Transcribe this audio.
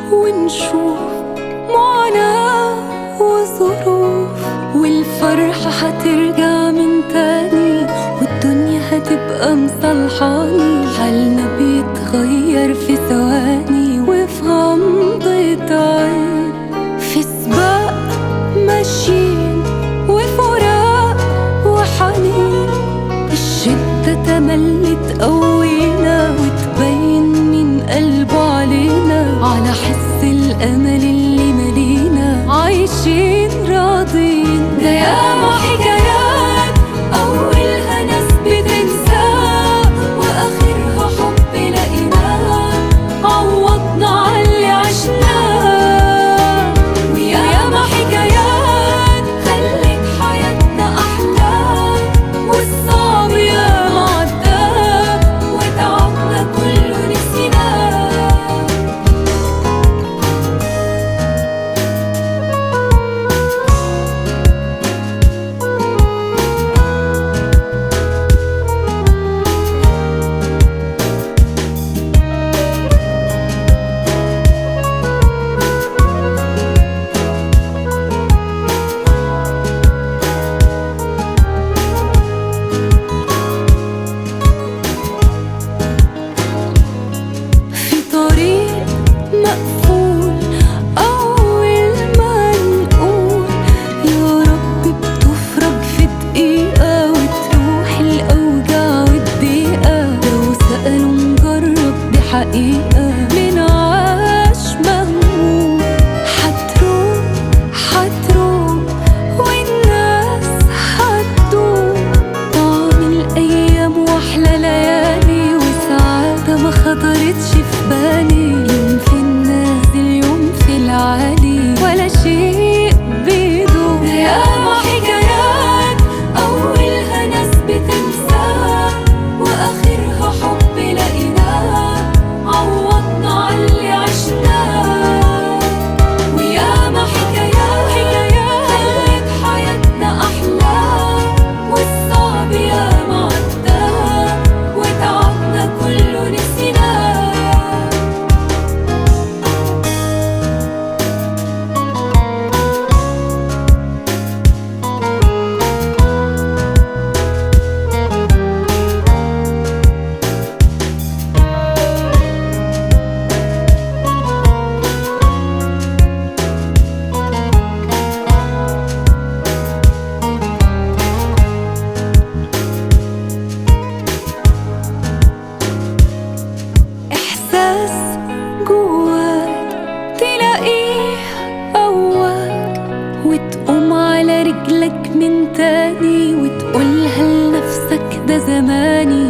ونشوف معاناة وظروف، والفرحة هترجع من تاني، والدنيا هتبقى مصالحاني. حالنا بيتغير في ثواني وفي غمضة عين، في سباق ماشيين وفراق وحنين. الشدة تملي تقوينا وتبين من قلبه علينا، على حس الأمل اللي ملينا عايشين راضين. ده ياما حكايات أولها ناس بتنساه، وآخرها حب لقيناه عوضنا عاللي عشناه. وياما حكايات خلت حياتنا أحلى، والصعب ياما عداه وتعبنا كله نسيناه. مقفول أول ما نقول يا رب، بتفرج في دقيقة وتروح الأوجاع والضيقة. لو سألوا نجرب دي حقيقة، من عاش مهموم هتروح والناس هتدوم. طعم الأيام وأحلى ليالي وسعادة ما خطرتش في بالي. يوم في النازل يوم في العالي ولا شيء بيدوم. ياما حكايات أولها ناس بتنساه، وآخرها حب لقيناه عوضنا عاللي عشناه. وياما حكايات خلت حياتنا أحلى، والصعب ياما عداه وتعبنا كله نسيناه. جواك تلاقيه قواك، وتقوم على رجلك من تاني وتقولها لنفسك ده زماني.